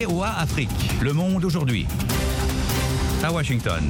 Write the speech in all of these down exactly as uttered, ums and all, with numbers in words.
V O A Afrique, Le Monde aujourd'hui. À Washington.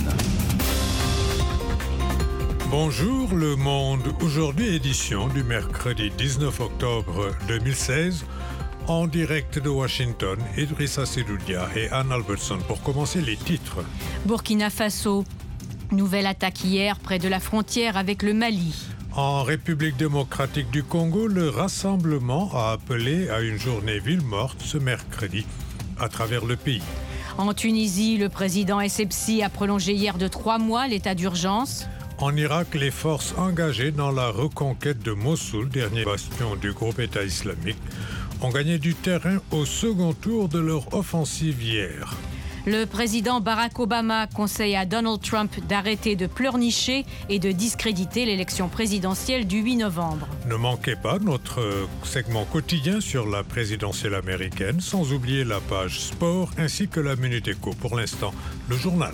Bonjour Le Monde, aujourd'hui édition du mercredi dix-neuf octobre deux mille seize. En direct de Washington, Idrissa Seloudia et Anne Albertson pour commencer les titres. Burkina Faso, nouvelle attaque hier près de la frontière avec le Mali. En République démocratique du Congo, le rassemblement a appelé à une journée ville morte ce mercredi à travers le pays. En Tunisie, le président Essebsi a prolongé hier de trois mois l'état d'urgence. En Irak, les forces engagées dans la reconquête de Mossoul, dernier bastion du groupe État islamique, ont gagné du terrain au second tour de leur offensive hier. Le président Barack Obama conseille à Donald Trump d'arrêter de pleurnicher et de discréditer l'élection présidentielle du huit novembre. Ne manquez pas notre segment quotidien sur la présidentielle américaine, sans oublier la page sport ainsi que la Minute Éco. Pour l'instant, le journal.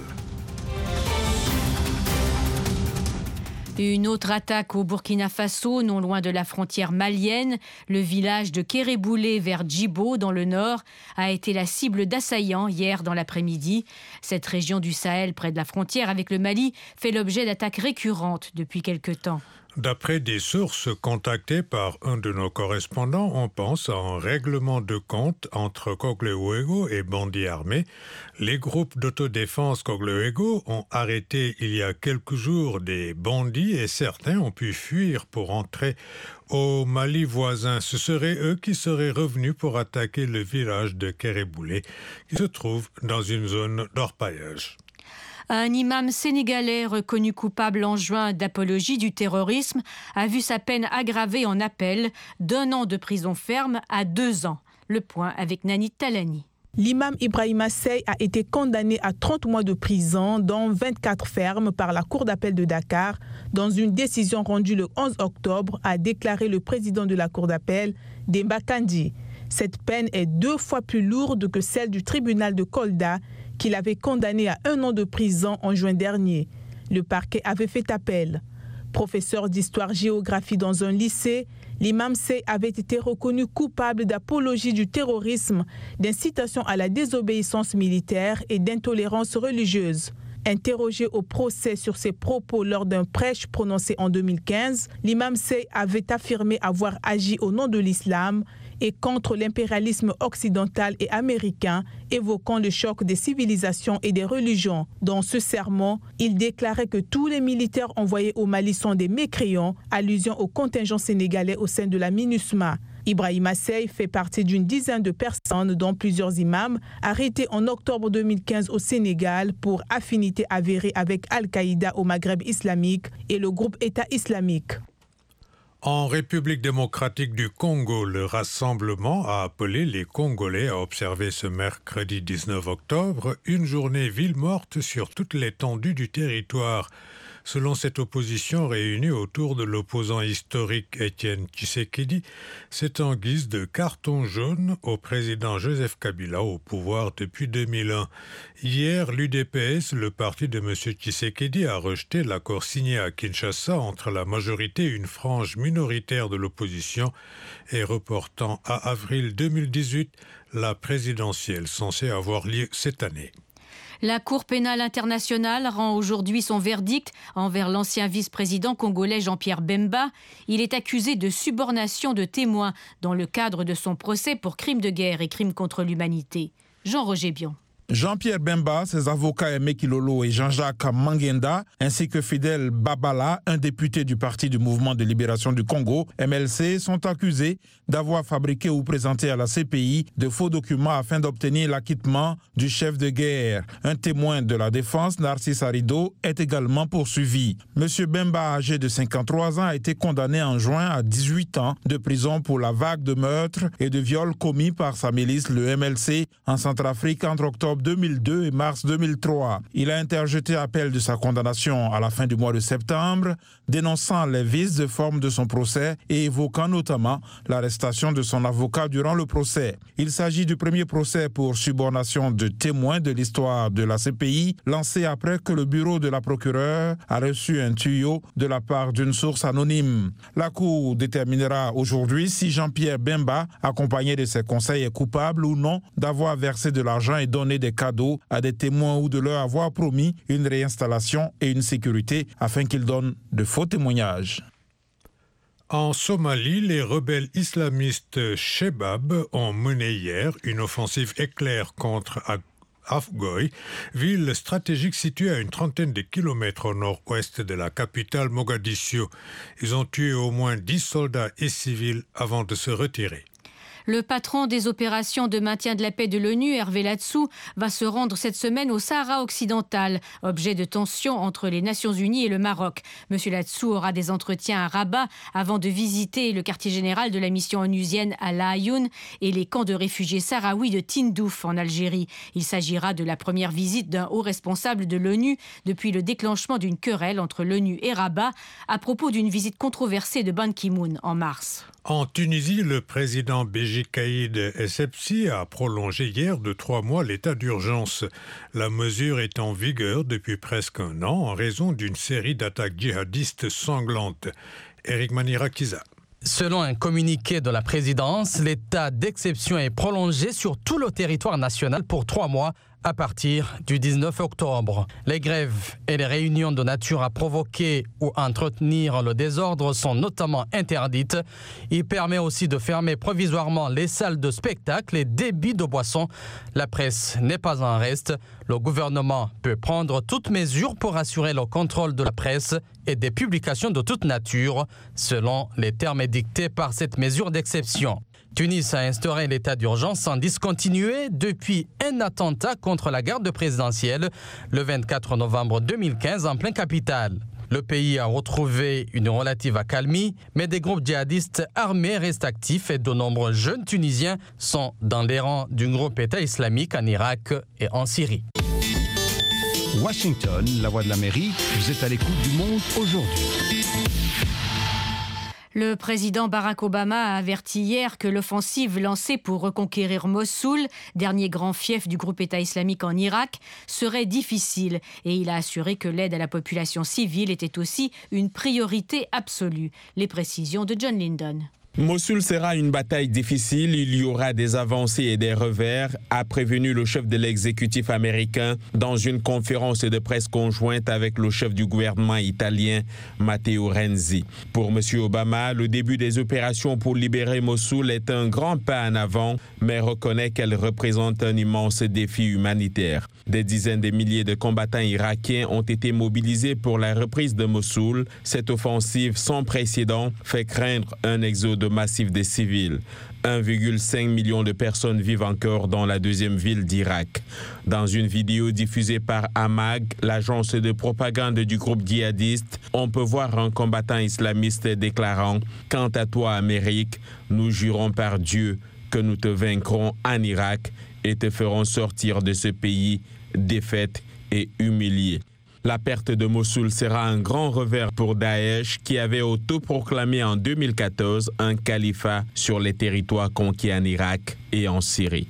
Une autre attaque au Burkina Faso, non loin de la frontière malienne. Le village de Kéréboulé vers Djibo, dans le nord, a été la cible d'assaillants hier dans l'après-midi. Cette région du Sahel, près de la frontière avec le Mali, fait l'objet d'attaques récurrentes depuis quelque temps. D'après des sources contactées par un de nos correspondants, on pense à un règlement de compte entre Cogléouégo et bandits armés. Les groupes d'autodéfense Cogléouégo ont arrêté il y a quelques jours des bandits et certains ont pu fuir pour entrer au Mali voisin. Ce seraient eux qui seraient revenus pour attaquer le village de Kéréboulé, qui se trouve dans une zone d'orpaillage. Un imam sénégalais reconnu coupable en juin d'apologie du terrorisme a vu sa peine aggravée en appel d'un an de prison ferme à deux ans. Le point avec Nani Talani. L'imam Ibrahima Sey a été condamné à trente mois de prison, dont vingt-quatre fermes, par la Cour d'appel de Dakar, dans une décision rendue le onze octobre, a déclaré le président de la Cour d'appel, Demba Kandi. Cette peine est deux fois plus lourde que celle du tribunal de Kolda, qu'il avait condamné à un an de prison en juin dernier. Le parquet avait fait appel. Professeur d'histoire-géographie dans un lycée, l'imam Sey avait été reconnu coupable d'apologie du terrorisme, d'incitation à la désobéissance militaire et d'intolérance religieuse. Interrogé au procès sur ses propos lors d'un prêche prononcé en deux mille quinze, l'imam Sey avait affirmé avoir agi au nom de l'islam et contre l'impérialisme occidental et américain, évoquant le choc des civilisations et des religions. Dans ce sermon, il déclarait que tous les militaires envoyés au Mali sont des mécréants, allusion au contingent sénégalais au sein de la MINUSMA. Ibrahima Sey fait partie d'une dizaine de personnes, dont plusieurs imams, arrêtés en octobre deux mille quinze au Sénégal pour affinité avérée avec Al-Qaïda au Maghreb islamique et le groupe État islamique. En République démocratique du Congo, le rassemblement a appelé les Congolais à observer ce mercredi dix-neuf octobre une journée ville morte sur toute l'étendue du territoire. Selon cette opposition réunie autour de l'opposant historique Étienne Tshisekedi, c'est en guise de carton jaune au président Joseph Kabila au pouvoir depuis deux mille un. Hier, l'U D P S, le parti de M. Tshisekedi, a rejeté l'accord signé à Kinshasa entre la majorité et une frange minoritaire de l'opposition et reportant à avril deux mille dix-huit la présidentielle censée avoir lieu cette année. La Cour pénale internationale rend aujourd'hui son verdict envers l'ancien vice-président congolais Jean-Pierre Bemba. Il est accusé de subornation de témoins dans le cadre de son procès pour crimes de guerre et crimes contre l'humanité. Jean-Roger Bion. Jean-Pierre Bemba, ses avocats Aimé Kilolo et Jean-Jacques Mangenda, ainsi que Fidel Babala, un député du Parti du Mouvement de Libération du Congo, M L C, sont accusés d'avoir fabriqué ou présenté à la C P I de faux documents afin d'obtenir l'acquittement du chef de guerre. Un témoin de la défense, Narcisse Arido, est également poursuivi. Monsieur Bemba, âgé de cinquante-trois ans, a été condamné en juin à dix-huit ans de prison pour la vague de meurtres et de viols commis par sa milice, le M L C, en Centrafrique entre octobre octobre deux mille deux et mars deux mille trois. Il a interjeté appel de sa condamnation à la fin du mois de septembre, dénonçant les vices de forme de son procès et évoquant notamment l'arrestation de son avocat durant le procès. Il s'agit du premier procès pour subornation de témoins de l'histoire de la C P I, lancé après que le bureau de la procureure a reçu un tuyau de la part d'une source anonyme. La Cour déterminera aujourd'hui si Jean-Pierre Bemba, accompagné de ses conseils, est coupable ou non d'avoir versé de l'argent et donné des cadeaux à des témoins ou de leur avoir promis une réinstallation et une sécurité afin qu'ils donnent de faux témoignages. En Somalie, les rebelles islamistes Shebab ont mené hier une offensive éclair contre Afgoye, ville stratégique située à une trentaine de kilomètres au nord-ouest de la capitale Mogadiscio. Ils ont tué au moins dix soldats et civils avant de se retirer. Le patron des opérations de maintien de la paix de l'ONU, Hervé Latsou, va se rendre cette semaine au Sahara occidental, objet de tension entre les Nations Unies et le Maroc. Monsieur Latsou aura des entretiens à Rabat avant de visiter le quartier général de la mission onusienne à La Ayoun et les camps de réfugiés sahraouis de Tindouf en Algérie. Il s'agira de la première visite d'un haut responsable de l'ONU depuis le déclenchement d'une querelle entre l'ONU et Rabat à propos d'une visite controversée de Ban Ki-moon en mars. En Tunisie, le président Béji Caïd Essebsi a prolongé hier de trois mois l'état d'urgence. La mesure est en vigueur depuis presque un an en raison d'une série d'attaques djihadistes sanglantes. Eric Manirakiza. Selon un communiqué de la présidence, l'état d'exception est prolongé sur tout le territoire national pour trois mois à partir du dix-neuf octobre. Les grèves et les réunions de nature à provoquer ou entretenir le désordre sont notamment interdites. Il permet aussi de fermer provisoirement les salles de spectacle et débits de boissons. La presse n'est pas en reste. Le gouvernement peut prendre toutes mesures pour assurer le contrôle de la presse et des publications de toute nature, selon les termes dictés par cette mesure d'exception. Tunis a instauré l'état d'urgence sans discontinuer depuis un attentat contre la garde présidentielle le vingt-quatre novembre deux mille quinze en pleine capitale. Le pays a retrouvé une relative accalmie, mais des groupes djihadistes armés restent actifs et de nombreux jeunes Tunisiens sont dans les rangs du groupe État islamique en Irak et en Syrie. Washington, la voix de l'Amérique, vous êtes à l'écoute du monde aujourd'hui. Le président Barack Obama a averti hier que l'offensive lancée pour reconquérir Mossoul, dernier grand fief du groupe État islamique en Irak, serait difficile. Et il a assuré que l'aide à la population civile était aussi une priorité absolue. Les précisions de John Lyndon. Mossoul sera une bataille difficile, il y aura des avancées et des revers, a prévenu le chef de l'exécutif américain dans une conférence de presse conjointe avec le chef du gouvernement italien, Matteo Renzi. Pour M. Obama, le début des opérations pour libérer Mossoul est un grand pas en avant, mais reconnaît qu'elle représente un immense défi humanitaire. Des dizaines de milliers de combattants irakiens ont été mobilisés pour la reprise de Mossoul. Cette offensive sans précédent fait craindre un exode massif des civils. un virgule cinq million de personnes vivent encore dans la deuxième ville d'Irak. Dans une vidéo diffusée par Amag, l'agence de propagande du groupe djihadiste, on peut voir un combattant islamiste déclarant « Quant à toi, Amérique, nous jurons par Dieu que nous te vaincrons en Irak et te ferons sortir de ce pays défaite et humilié ». La perte de Mossoul sera un grand revers pour Daesh qui avait autoproclamé en deux mille quatorze un califat sur les territoires conquis en Irak et en Syrie.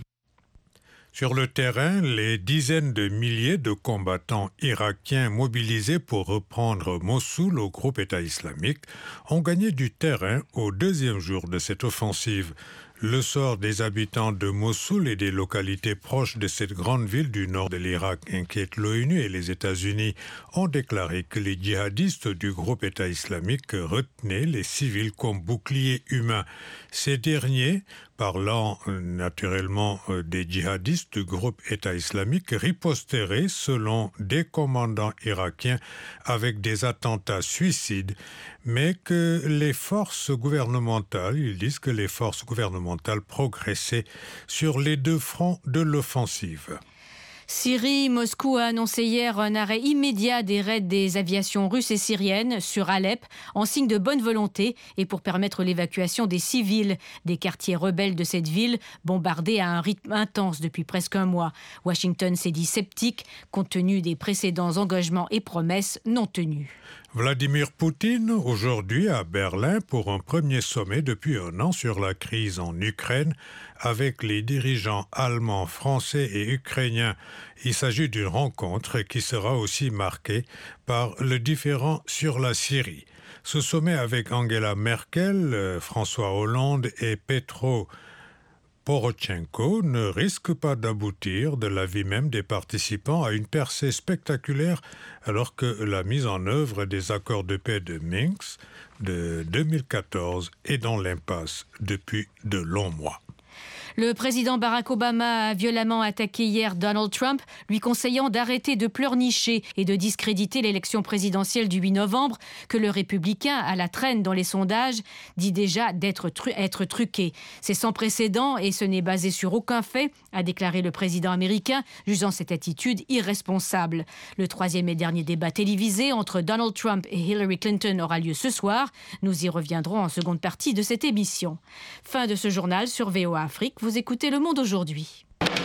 Sur le terrain, les dizaines de milliers de combattants irakiens mobilisés pour reprendre Mossoul au groupe État islamique ont gagné du terrain au deuxième jour de cette offensive. Le sort des habitants de Mossoul et des localités proches de cette grande ville du nord de l'Irak inquiète l'ONU et les États-Unis ont déclaré que les djihadistes du groupe État islamique retenaient les civils comme boucliers humains. Ces derniers, parlant naturellement des djihadistes du groupe État islamique, riposteraient selon des commandants irakiens avec des attentats suicides, mais que les forces gouvernementales, ils disent que les forces gouvernementales progressaient sur les deux fronts de l'offensive. Syrie, Moscou a annoncé hier un arrêt immédiat des raids des aviations russes et syriennes sur Alep, en signe de bonne volonté et pour permettre l'évacuation des civils des quartiers rebelles de cette ville, bombardés à un rythme intense depuis presque un mois. Washington s'est dit sceptique, compte tenu des précédents engagements et promesses non tenus. Vladimir Poutine, aujourd'hui à Berlin pour un premier sommet depuis un an sur la crise en Ukraine avec les dirigeants allemands, français et ukrainiens. Il s'agit d'une rencontre qui sera aussi marquée par le différend sur la Syrie. Ce sommet avec Angela Merkel, François Hollande et Petro Porochenko ne risque pas d'aboutir, de l'avis même des participants, à une percée spectaculaire alors que la mise en œuvre des accords de paix de Minsk de deux mille quatorze est dans l'impasse depuis de longs mois. Le président Barack Obama a violemment attaqué hier Donald Trump, lui conseillant d'arrêter de pleurnicher et de discréditer l'élection présidentielle du huit novembre, que le républicain, à la traîne dans les sondages, dit déjà d'être tru- être truqué. C'est sans précédent et ce n'est basé sur aucun fait, a déclaré le président américain, jugeant cette attitude irresponsable. Le troisième et dernier débat télévisé entre Donald Trump et Hillary Clinton aura lieu ce soir. Nous y reviendrons en seconde partie de cette émission. Fin de ce journal sur V O A Afrique. Vous écoutez Le Monde aujourd'hui.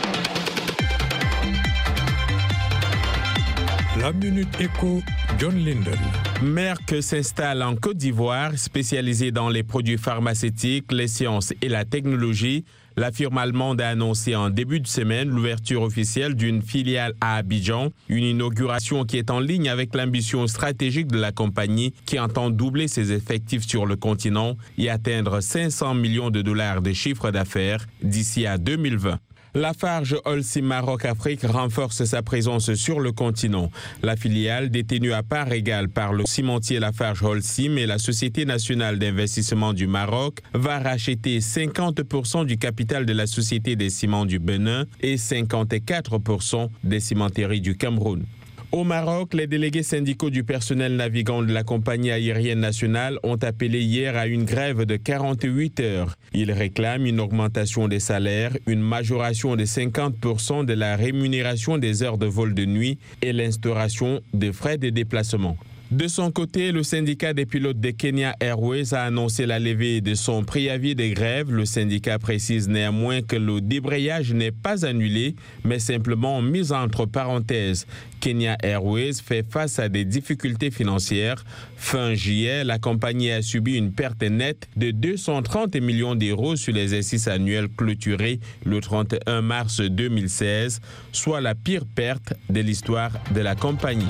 La Minute Éco, John Linden. Merck s'installe en Côte d'Ivoire, spécialisée dans les produits pharmaceutiques, les sciences et la technologie. La firme allemande a annoncé en début de semaine l'ouverture officielle d'une filiale à Abidjan, une inauguration qui est en ligne avec l'ambition stratégique de la compagnie qui entend doubler ses effectifs sur le continent et atteindre cinq cents millions de dollars de chiffre d'affaires d'ici à deux mille vingt. Lafarge Holcim Maroc Afrique renforce sa présence sur le continent. La filiale, détenue à part égale par le cimentier Lafarge Holcim et la Société nationale d'investissement du Maroc, va racheter cinquante pour cent du capital de la Société des ciments du Bénin et cinquante-quatre pour cent des cimenteries du Cameroun. Au Maroc, les délégués syndicaux du personnel navigant de la compagnie aérienne nationale ont appelé hier à une grève de quarante-huit heures. Ils réclament une augmentation des salaires, une majoration de cinquante pour cent de la rémunération des heures de vol de nuit et l'instauration de frais de déplacement. De son côté, le syndicat des pilotes de Kenya Airways a annoncé la levée de son préavis de grève. Le syndicat précise néanmoins que le débrayage n'est pas annulé, mais simplement mis entre parenthèses. Kenya Airways fait face à des difficultés financières. Fin juillet, la compagnie a subi une perte nette de deux cent trente millions d'euros sur les exercices annuels clôturés le trente et un mars deux mille seize, soit la pire perte de l'histoire de la compagnie.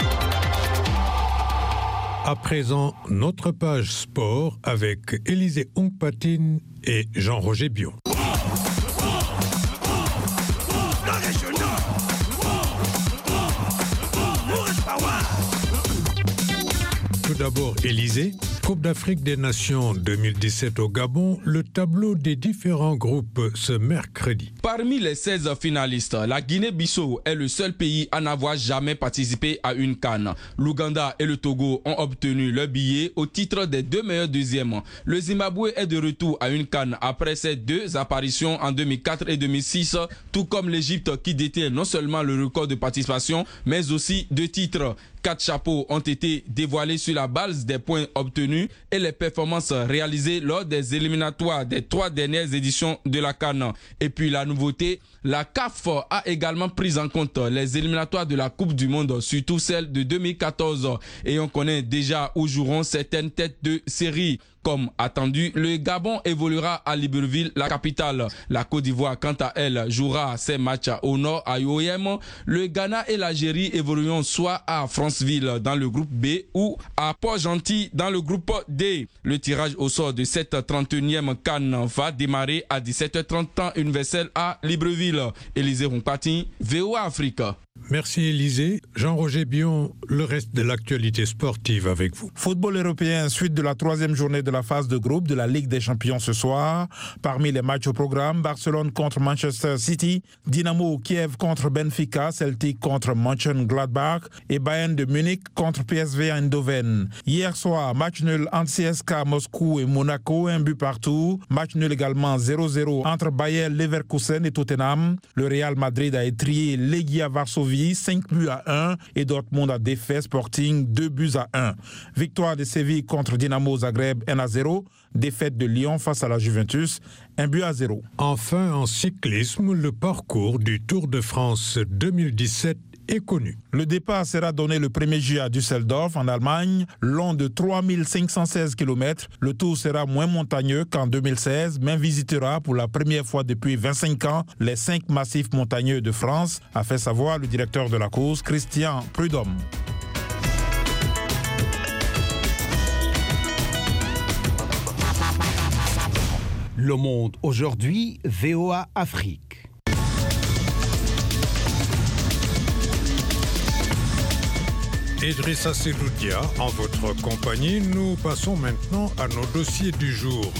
À présent, notre page sport avec Élisée Ongpatine et Jean-Roger Bion. Tout d'abord, Élisée, Coupe d'Afrique des Nations deux mille dix-sept au Gabon, le tableau des différents groupes ce mercredi. Parmi les seize finalistes, la Guinée-Bissau est le seul pays à n'avoir jamais participé à une CAN. L'Ouganda et le Togo ont obtenu leur billet au titre des deux meilleurs deuxièmes. Le Zimbabwe est de retour à une CAN après ses deux apparitions en deux mille quatre et deux mille six, tout comme l'Égypte qui détient non seulement le record de participation, mais aussi de titres. Quatre chapeaux ont été dévoilés sur la base des points obtenus et les performances réalisées lors des éliminatoires des trois dernières éditions de la CAN. Et puis la nouveauté, la C A F a également pris en compte les éliminatoires de la Coupe du Monde, surtout celle de deux mille quatorze. Et on connaît déjà où joueront certaines têtes de série. Comme attendu, le Gabon évoluera à Libreville, la capitale. La Côte d'Ivoire, quant à elle, jouera ses matchs au nord à U O M. Le Ghana et l'Algérie évolueront soit à Franceville dans le groupe B ou à Port-Gentil dans le groupe D. Le tirage au sort de cette trente et unième CAN va démarrer à dix-sept heures trente temps universel à Libreville. Élisée Ongpatine, V O A Afrique. Merci Élisée. Jean-Roger Bion, le reste de l'actualité sportive avec vous. Football européen, suite de la troisième journée de la phase de groupe de la Ligue des Champions ce soir. Parmi les matchs au programme, Barcelone contre Manchester City, Dynamo Kiev contre Benfica, Celtic contre Mönchengladbach et Bayern de Munich contre P S V Eindhoven. Hier soir, match nul entre C S K Moscou et Monaco, un but partout. Match nul également zéro zéro entre Bayer Leverkusen et Tottenham. Le Real Madrid a étrié Legia Varsovie cinq buts à un et Dortmund a défait Sporting deux buts à un. Victoire de Séville contre Dynamo Zagreb un à zéro. Défaite de Lyon face à la Juventus un but à zéro. Enfin, en cyclisme, le parcours du Tour de France deux mille dix-sept est connu. Le départ sera donné le premier juillet à Düsseldorf, en Allemagne, long de trois mille cinq cent seize kilomètres. Le tour sera moins montagneux qu'en deux mille seize, mais visitera pour la première fois depuis vingt-cinq ans les cinq massifs montagneux de France, a fait savoir le directeur de la course, Christian Prudhomme. Le Monde aujourd'hui, V O A Afrique. Idrissa Seloudia, en votre compagnie, nous passons maintenant à nos dossiers du jour.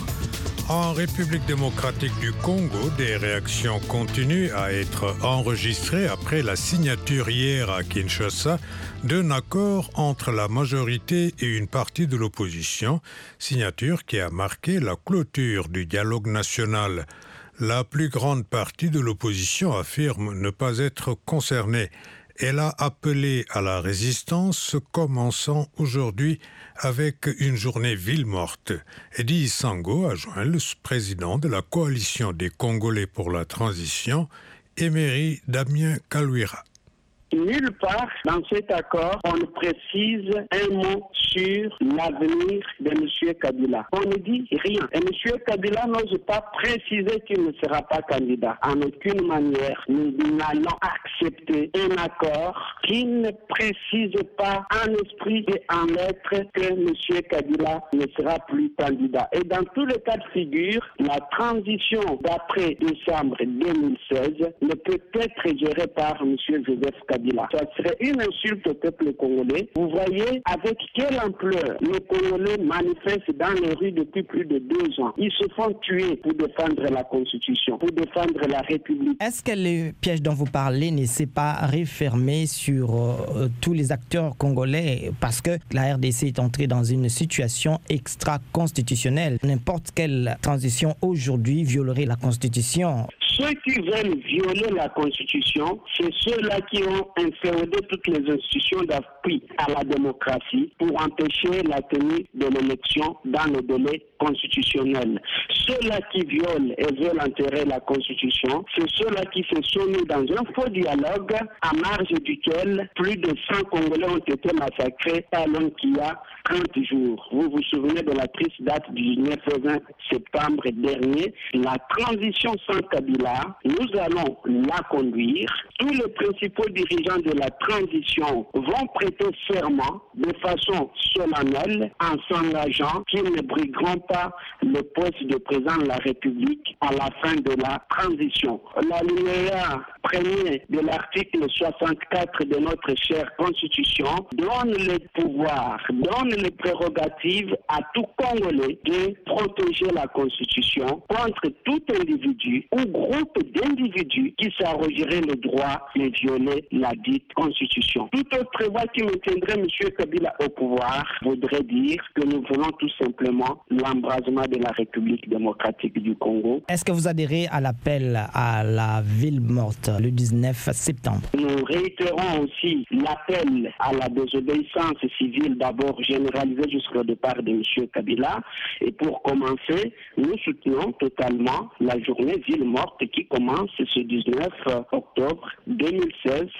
En République démocratique du Congo, des réactions continuent à être enregistrées après la signature hier à Kinshasa d'un accord entre la majorité et une partie de l'opposition, signature qui a marqué la clôture du dialogue national. La plus grande partie de l'opposition affirme ne pas être concernée. Elle a appelé à la résistance, commençant aujourd'hui avec une journée ville morte. Eddie Sango a joint le président de la coalition des Congolais pour la transition, Emery Damien Kalwira. Nulle part dans cet accord, on ne précise un mot sur l'avenir de M. Kabila. On ne dit rien. Et M. Kabila n'ose pas préciser qu'il ne sera pas candidat. En aucune manière, nous n'allons accepter un accord qui ne précise pas en esprit et en lettres que M. Kabila ne sera plus candidat. Et dans tous les cas de figure, la transition d'après décembre deux mille seize ne peut être gérée par M. Joseph Kabila. Ça serait une insulte au peuple congolais. Vous voyez avec quelle ampleur les Congolais manifestent dans les rues depuis plus de deux ans. Ils se font tuer pour défendre la Constitution, pour défendre la République. Est-ce que le piège dont vous parlez ne s'est pas refermé sur euh, tous les acteurs congolais parce que la R D C est entrée dans une situation extra-constitutionnelle? N'importe quelle transition aujourd'hui violerait la Constitution. Ceux qui veulent violer la Constitution, c'est ceux-là qui ont inféodé toutes les institutions d'appui à la démocratie pour empêcher la tenue de l'élection dans le délai constitutionnel. Ceux-là qui violent et veulent enterrer la Constitution, c'est ceux-là qui se sont mis dans un faux dialogue à marge duquel plus de cent Congolais ont été massacrés alors qu'il y a trente jours. Vous vous souvenez de la triste date du neuf au vingt septembre dernier. La transition sans Kabila, nous allons la conduire. Tous les principaux dirigeants de la transition vont prêter serment de façon solennelle en s'engageant qu'ils ne brigueront pas le poste de président de la République à la fin de la transition. L'alinéa premier de l'article soixante-quatre de notre chère Constitution donne le pouvoir, donne les prérogatives à tout Congolais de protéger la Constitution contre tout individu ou groupe d'individus qui s'arrogerait le droit de violer la dite Constitution. Tout autre voie qui maintiendrait M. Kabila au pouvoir voudrait dire que nous voulons tout simplement l'embrasement de la République démocratique du Congo. Est-ce que vous adhérez à l'appel à la ville morte le dix-neuf septembre? Nous réitérons aussi l'appel à la désobéissance civile d'abord généralisée jusqu'au départ de M. Kabila. Et pour commencer, nous soutenons totalement la journée ville morte qui commence ce dix-neuf octobre deux mille seize.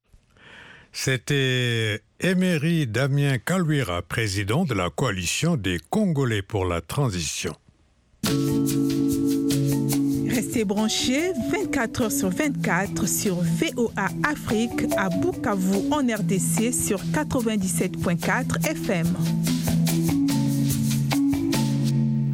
C'était Emery Damien Kalwira, président de la coalition des Congolais pour la transition. Restez branchés vingt-quatre heures sur vingt-quatre sur V O A Afrique à Bukavu en R D C sur quatre-vingt-dix-sept virgule quatre F M.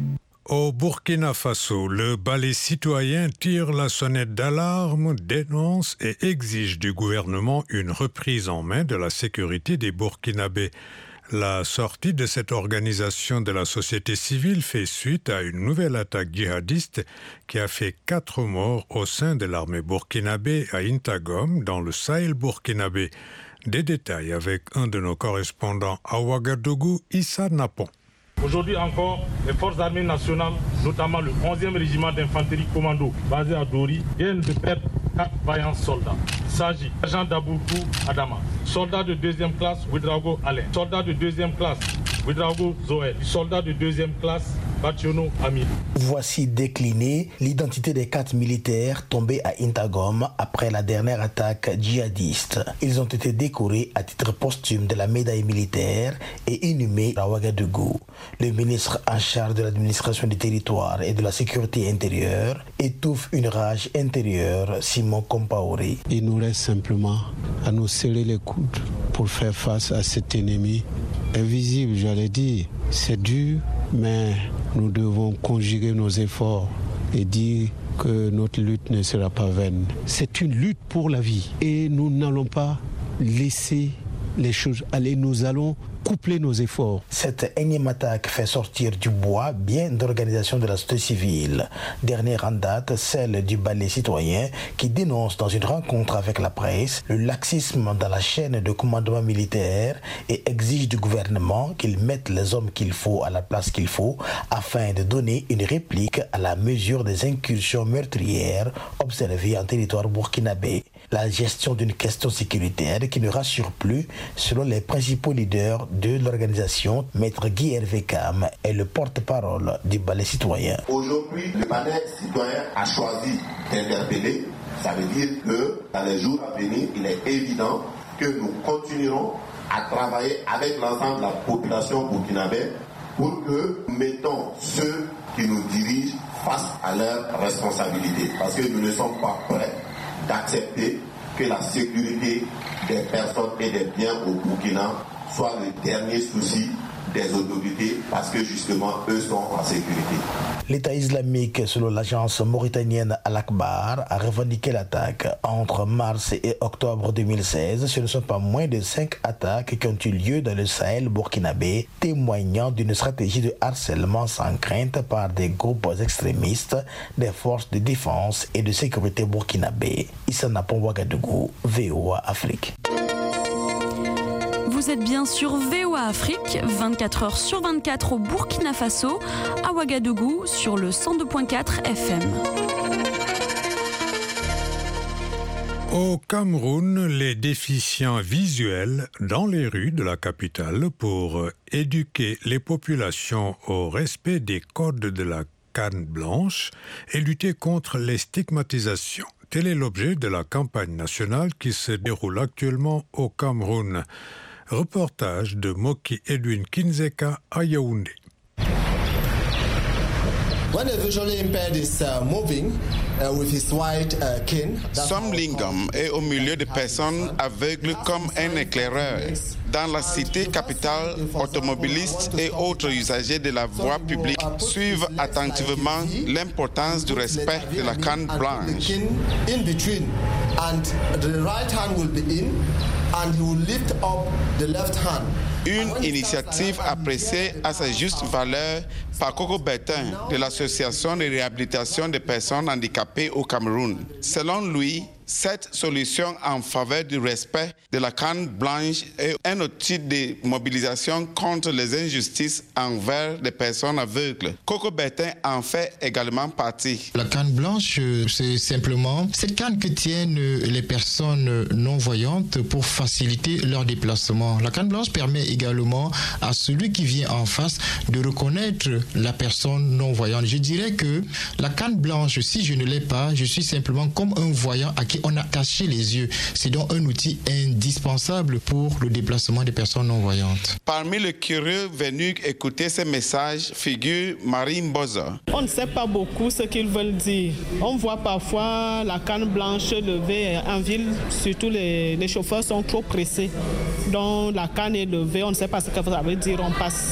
Au Burkina Faso, le balai citoyen tire la sonnette d'alarme, dénonce et exige du gouvernement une reprise en main de la sécurité des Burkinabés. La sortie de cette organisation de la société civile fait suite à une nouvelle attaque djihadiste qui a fait quatre morts au sein de l'armée burkinabé à Intagom, dans le Sahel burkinabé. Des détails avec un de nos correspondants à Ouagadougou, Issa Napon. Aujourd'hui encore, les forces armées nationales, notamment le onzième régiment d'infanterie commando basé à Dori, viennent de perdre quatre vaillants soldats. Il s'agit d'agent Daboukou Adama, soldat de deuxième classe Ouedraogo Alain, soldat de deuxième classe Ouedraogo Zoël, soldat de deuxième classe Bationo Amir. Voici déclinée l'identité des quatre militaires tombés à Intagom après la dernière attaque djihadiste. Ils ont été décorés à titre posthume de la médaille militaire et inhumés à Ouagadougou. Le ministre en charge de l'administration du territoire et de la sécurité intérieure étouffe une rage intérieure, Simon Compaoré. Il nous reste simplement à nous serrer les coudes pour faire face à cet ennemi invisible, j'allais dire. C'est dur, mais nous devons conjuguer nos efforts et dire que notre lutte ne sera pas vaine. C'est une lutte pour la vie et nous n'allons pas laisser les choses aller. Nous allons coupler nos efforts. Cette énième attaque fait sortir du bois bien d'organisations de la société civile. Dernière en date, celle du balai citoyen qui dénonce dans une rencontre avec la presse le laxisme dans la chaîne de commandement militaire et exige du gouvernement qu'il mette les hommes qu'il faut à la place qu'il faut afin de donner une réplique à la mesure des incursions meurtrières observées en territoire burkinabé. La gestion d'une question sécuritaire qui ne rassure plus, selon les principaux leaders de l'organisation, Maître Guy Hervé Cam est le porte-parole du balai citoyen. Aujourd'hui, le balai citoyen a choisi d'interpeller. Ça veut dire que dans les jours à venir, il est évident que nous continuerons à travailler avec l'ensemble de la population burkinabé pour que nous mettons ceux qui nous dirigent face à leurs responsabilités. Parce que nous ne sommes pas prêts d'accepter que la sécurité des personnes et des biens au Burkina soit le dernier souci des autorités parce que justement eux sont en sécurité. L'État islamique, selon l'agence mauritanienne Al-Akbar, a revendiqué l'attaque. Entre mars et octobre deux mille seize, ce ne sont pas moins de cinq attaques qui ont eu lieu dans le Sahel burkinabé, témoignant d'une stratégie de harcèlement sans crainte par des groupes extrémistes des forces de défense et de sécurité burkinabé. Issa Napon, Ouagadougou, V O A Afrique. Vous êtes bien sur V O A Afrique, vingt-quatre heures sur vingt-quatre au Burkina Faso, à Ouagadougou sur le cent deux virgule quatre F M. Au Cameroun, les déficients visuels dans les rues de la capitale pour éduquer les populations au respect des codes de la canne blanche et lutter contre les stigmatisations. Tel est l'objet de la campagne nationale qui se déroule actuellement au Cameroun. Reportage de Moki Edwin Kinzeka à Yaoundé. Sam Lingam est au milieu de personnes aveugles comme un éclaireur. Dans la cité capitale, automobilistes et autres usagers de la voie publique suivent attentivement l'importance du respect de la canne blanche. Une initiative appréciée à sa juste valeur par Coco Bertin de l'Association de réhabilitation des personnes handicapées au Cameroun. Selon lui, cette solution en faveur du respect de la canne blanche est un outil de mobilisation contre les injustices envers les personnes aveugles. Coco Bertin en fait également partie. La canne blanche, c'est simplement cette canne que tiennent les personnes non-voyantes pour faciliter leur déplacement. La canne blanche permet également à celui qui vient en face de reconnaître la personne non-voyante. Je dirais que la canne blanche, si je ne l'ai pas, je suis simplement comme un voyant à qui on a caché les yeux. C'est donc un outil indispensable pour le déplacement des personnes non-voyantes. Parmi les curieux venus écouter ces messages figure Marie Mboza. On ne sait pas beaucoup ce qu'ils veulent dire. On voit parfois la canne blanche levée en ville, surtout les, les chauffeurs sont trop pressés. Donc la canne est levée, on ne sait pas ce que ça veut dire, on passe.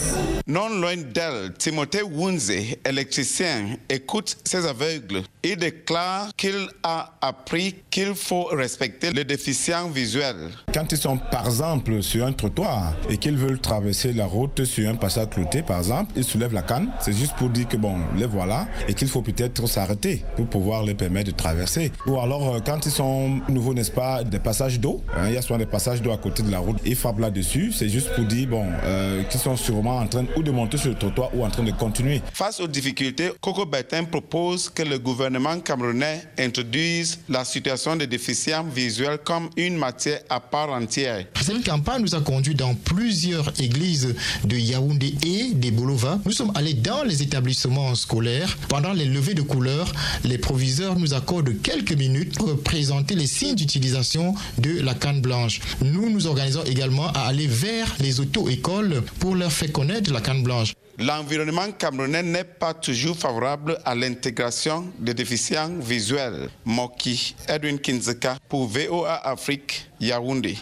Non loin d'elle, Timothée Wunze, électricien, écoute ses aveugles. Il déclare qu'il a appris qu'il faut respecter les déficients visuels. Quand ils sont par exemple sur un trottoir et qu'ils veulent traverser la route sur un passage clouté par exemple, ils soulèvent la canne, c'est juste pour dire que bon, les voilà et qu'il faut peut-être s'arrêter pour pouvoir les permettre de traverser. Ou alors quand ils sont nouveaux, n'est-ce pas, des passages d'eau, hein, il y a souvent des passages d'eau à côté de la route, ils frappent là-dessus, c'est juste pour dire bon, euh, qu'ils sont sûrement en train ou de monter sur le trottoir ou en train de continuer. Face aux difficultés, Coco Bertin propose que le gouvernement camerounais introduise la situation des déficients visuels comme une matière à part entière. Cette campagne nous a conduit dans plusieurs églises de Yaoundé et des Bolova. Nous sommes allés dans les établissements scolaires. Pendant les levées de couleurs, les proviseurs nous accordent quelques minutes pour présenter les signes d'utilisation de la canne blanche. Nous nous organisons également à aller vers les auto-écoles pour leur faire connaître la canne blanche. L'environnement camerounais n'est pas toujours favorable à l'intégration des déficients visuels. Moki, Edwin Kinzeka pour V O A Afrique, Yaoundé.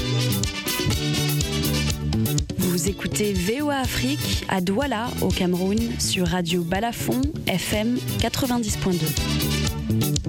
Vous écoutez V O A Afrique à Douala, au Cameroun, sur Radio Balafon, F M quatre-vingt-dix point deux.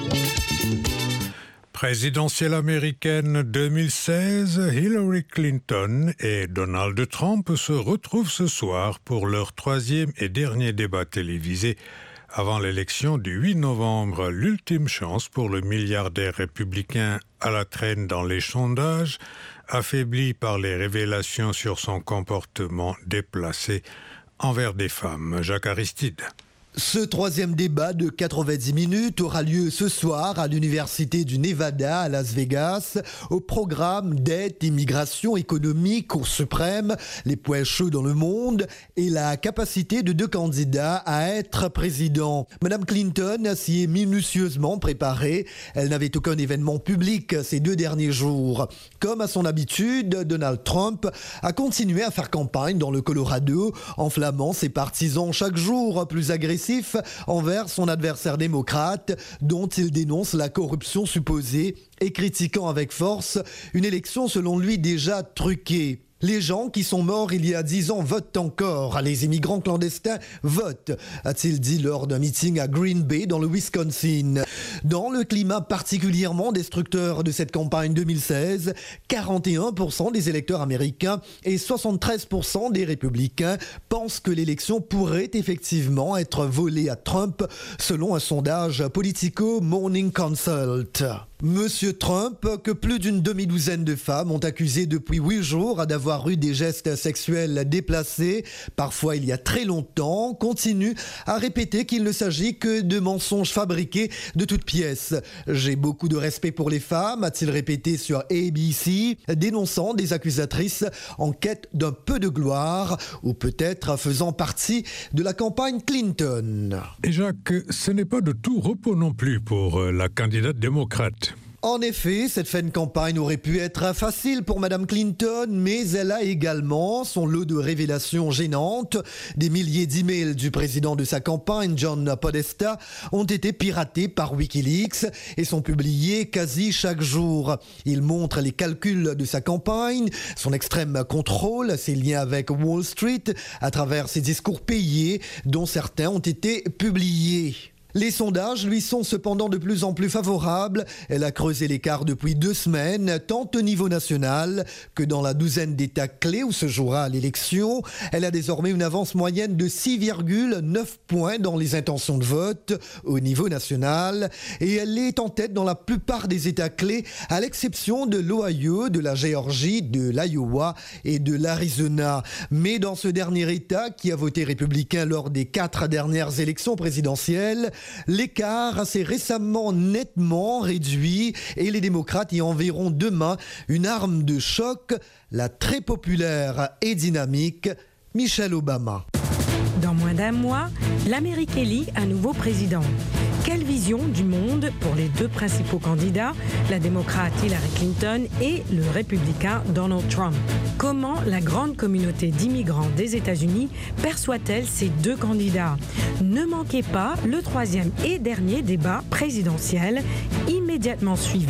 Présidentielle américaine deux mille seize, Hillary Clinton et Donald Trump se retrouvent ce soir pour leur troisième et dernier débat télévisé avant l'élection du huit novembre, l'ultime chance pour le milliardaire républicain à la traîne dans les sondages, affaibli par les révélations sur son comportement déplacé envers des femmes. Jacques Aristide. Ce troisième débat de quatre-vingt-dix minutes aura lieu ce soir à l'Université du Nevada à Las Vegas, au programme dette, immigration, économie, Cour suprême, les points chauds dans le monde et la capacité de deux candidats à être président. Madame Clinton s'y est minutieusement préparée. Elle n'avait aucun événement public ces deux derniers jours. Comme à son habitude, Donald Trump a continué à faire campagne dans le Colorado, enflammant ses partisans chaque jour plus agressifs envers son adversaire démocrate, dont il dénonce la corruption supposée et critiquant avec force une élection selon lui déjà truquée. Les gens qui sont morts il y a dix ans votent encore. Les immigrants clandestins votent, a-t-il dit lors d'un meeting à Green Bay dans le Wisconsin. Dans le climat particulièrement destructeur de cette campagne deux mille seize, quarante et un pour cent des électeurs américains et soixante-treize pour cent des républicains pensent que l'élection pourrait effectivement être volée à Trump, selon un sondage Politico Morning Consult. Monsieur Trump, que plus d'une demi-douzaine de femmes ont accusé depuis huit jours d'avoir eu des gestes sexuels déplacés, parfois il y a très longtemps, continue à répéter qu'il ne s'agit que de mensonges fabriqués de toutes pièces. J'ai beaucoup de respect pour les femmes, a-t-il répété sur A B C, dénonçant des accusatrices en quête d'un peu de gloire, ou peut-être faisant partie de la campagne Clinton. Et Jacques, ce n'est pas de tout repos non plus pour la candidate démocrate. En effet, cette fin de campagne aurait pu être facile pour Madame Clinton, mais elle a également son lot de révélations gênantes. Des milliers d'emails du président de sa campagne, John Podesta, ont été piratés par Wikileaks et sont publiés quasi chaque jour. Il montre les calculs de sa campagne, son extrême contrôle, ses liens avec Wall Street, à travers ses discours payés, dont certains ont été publiés. Les sondages lui sont cependant de plus en plus favorables. Elle a creusé l'écart depuis deux semaines, tant au niveau national que dans la douzaine d'États clés où se jouera l'élection. Elle a désormais une avance moyenne de six virgule neuf points dans les intentions de vote au niveau national. Et elle est en tête dans la plupart des États clés, à l'exception de l'Ohio, de la Géorgie, de l'Iowa et de l'Arizona. Mais dans ce dernier État, qui a voté républicain lors des quatre dernières élections présidentielles, l'écart s'est récemment nettement réduit et les démocrates y enverront demain une arme de choc, la très populaire et dynamique Michelle Obama. Dans moins d'un mois, l'Amérique élit un nouveau président. Quelle vision du monde pour les deux principaux candidats, la démocrate Hillary Clinton et le républicain Donald Trump? Comment la grande communauté d'immigrants des États-Unis perçoit-elle ces deux candidats? Ne manquez pas le troisième et dernier débat présidentiel, immédiatement suivi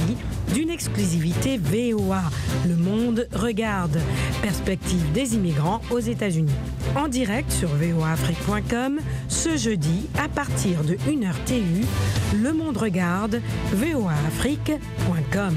d'une exclusivité V O A. Le monde regarde. Perspective des immigrants aux États-Unis. En direct sur v o a afrique point com, ce jeudi, à partir de une heure T U, Le monde regarde, v o a afrique point com.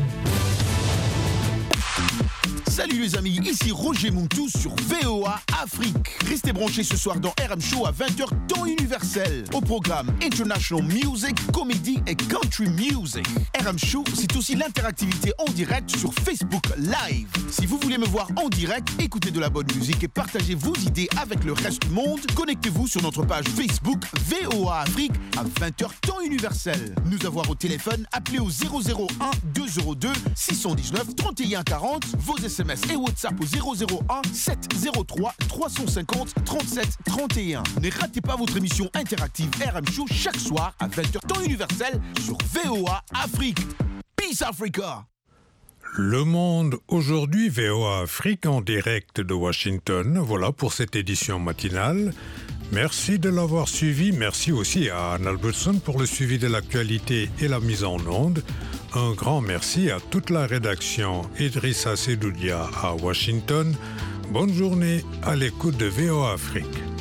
Salut les amis, ici Roger Montou sur V O A Afrique. Restez branchés ce soir dans R M Show à vingt heures temps universel. Au programme International Music, Comedy et Country Music. R M Show, c'est aussi l'interactivité en direct sur Facebook Live. Si vous voulez me voir en direct, écoutez de la bonne musique et partagez vos idées avec le reste du monde, connectez-vous sur notre page Facebook V O A Afrique à vingt heures temps universel. Nous avoir au téléphone, appelez au zéro zéro un deux zéro deux six un neuf trente et un quarante, vos S M S et WhatsApp au zéro zéro un sept zéro trois trois cent cinquante trente-sept trente et un. Ne ratez pas votre émission interactive R M Show chaque soir à vingt heures temps universel sur V O A Afrique. Peace Africa! Le Monde aujourd'hui, V O A Afrique en direct de Washington. Voilà pour cette édition matinale. Merci de l'avoir suivi. Merci aussi à Anne Albertson pour le suivi de l'actualité et la mise en onde. Un grand merci à toute la rédaction Idrissa Sedoudia à Washington. Bonne journée à l'écoute de V O A Afrique.